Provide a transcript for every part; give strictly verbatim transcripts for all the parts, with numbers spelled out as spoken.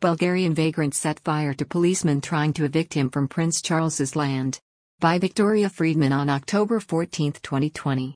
Bulgarian vagrant set fire to policeman trying to evict him from Prince Charles's land. By Victoria Friedman on October fourteenth, twenty twenty.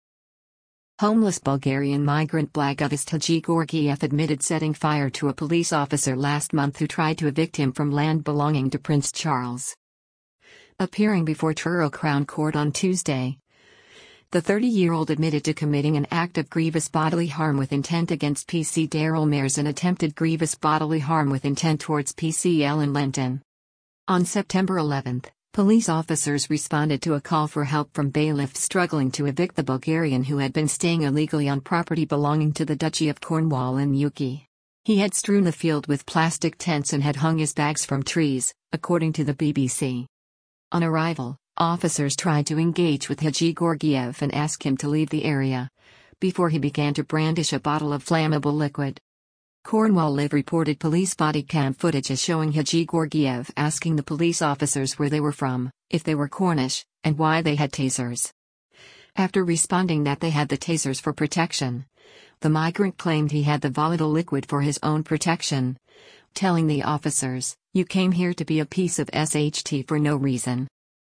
Homeless Bulgarian migrant Blagovist Hadjigeorgiev admitted setting fire to a police officer last month who tried to evict him from land belonging to Prince Charles. Appearing before Truro Crown Court on Tuesday, the thirty-year-old admitted to committing an act of grievous bodily harm with intent against P C Daryl Mayers and attempted grievous bodily harm with intent towards P C Ellen Lenton. On September eleventh, police officers responded to a call for help from bailiffs struggling to evict the Bulgarian who had been staying illegally on property belonging to the Duchy of Cornwall in Newquay. He had strewn the field with plastic tents and had hung his bags from trees, according to the B B C. On arrival, officers tried to engage with Hadjigeorgiev and ask him to leave the area, before he began to brandish a bottle of flammable liquid. Cornwall Live reported police body cam footage as showing Hadjigeorgiev asking the police officers where they were from, if they were Cornish, and why they had tasers. After responding that they had the tasers for protection, the migrant claimed he had the volatile liquid for his own protection, telling the officers, "You came here to be a piece of S H T for no reason.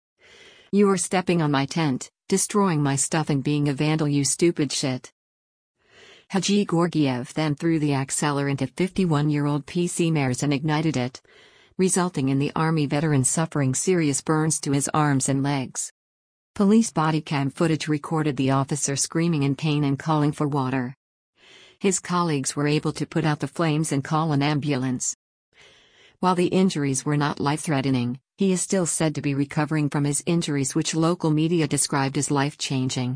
You are stepping on my tent, destroying my stuff and being a vandal, you stupid shit." Hadjigeorgiev then threw the accelerant at fifty-one-year-old P C Mayers and ignited it, resulting in the Army veteran suffering serious burns to his arms and legs. Police body cam footage recorded the officer screaming in pain and calling for water. His colleagues were able to put out the flames and call an ambulance. While the injuries were not life-threatening, he is still said to be recovering from his injuries, which local media described as life-changing.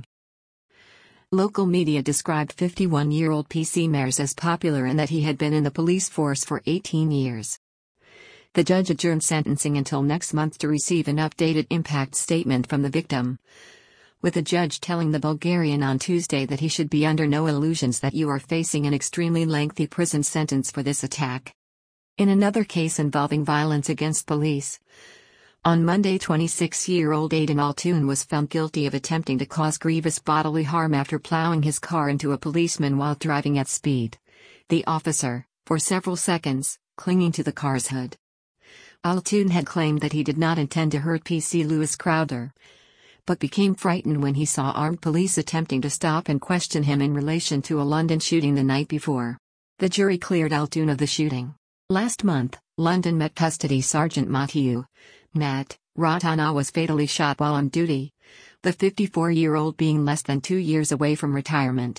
Local media described fifty-one-year-old P C Mayers as popular and that he had been in the police force for eighteen years. The judge adjourned sentencing until next month to receive an updated impact statement from the victim, with the judge telling the Bulgarian on Tuesday that he should be under no illusions that you are facing an extremely lengthy prison sentence for this attack. In another case involving violence against police, on Monday, twenty-six-year-old Aidan Altoun was found guilty of attempting to cause grievous bodily harm after plowing his car into a policeman while driving at speed. The officer, for several seconds, clinging to the car's hood. Altoun had claimed that he did not intend to hurt P C Lewis Crowder, but became frightened when he saw armed police attempting to stop and question him in relation to a London shooting the night before. The jury cleared Altoun of the shooting. Last month, London Met Custody Sergeant Matthew Matt Ratana was fatally shot while on duty, the fifty-four-year-old being less than two years away from retirement.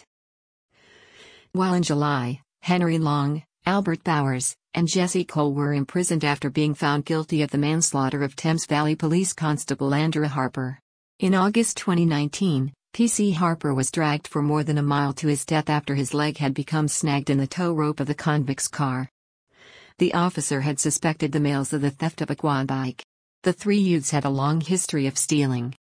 While in July, Henry Long, Albert Bowers, and Jesse Cole were imprisoned after being found guilty of the manslaughter of Thames Valley Police Constable Andrew Harper. In August twenty nineteen, P C Harper was dragged for more than a mile to his death after his leg had become snagged in the tow rope of the convict's car. The officer had suspected the males of the theft of a quad bike. The three youths had a long history of stealing.